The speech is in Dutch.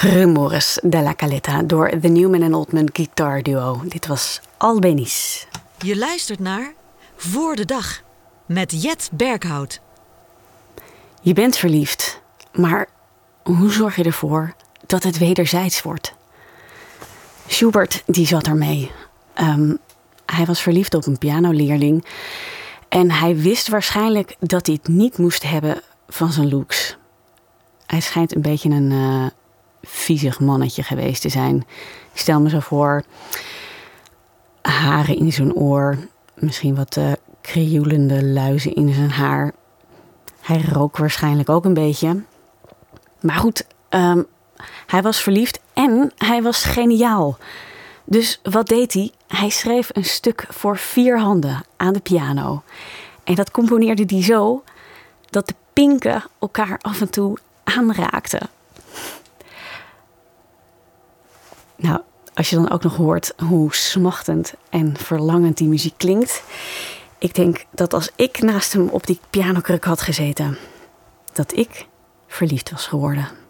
Rumores della Caleta door The Newman & Oldman Guitar Duo. Dit was Albeniz. Je luistert naar Voor de Dag met Jet Berghout. Je bent verliefd, maar hoe zorg je ervoor dat het wederzijds wordt? Schubert die zat ermee. Hij was verliefd op een pianoleerling en hij wist waarschijnlijk dat hij het niet moest hebben van zijn looks. Hij schijnt een beetje een viezig mannetje geweest te zijn. Ik stel me zo voor, haren in zijn oor, misschien wat krioelende luizen in zijn haar. Hij rook waarschijnlijk ook een beetje. Maar goed, hij was verliefd en hij was geniaal. Dus wat deed hij? Hij schreef een stuk voor 4 handen aan de piano. En dat componeerde hij zo dat de pinken elkaar af en toe aanraakten. Nou, als je dan ook nog hoort hoe smachtend en verlangend die muziek klinkt. Ik denk dat als ik naast hem op die pianokruk had gezeten, dat ik verliefd was geworden.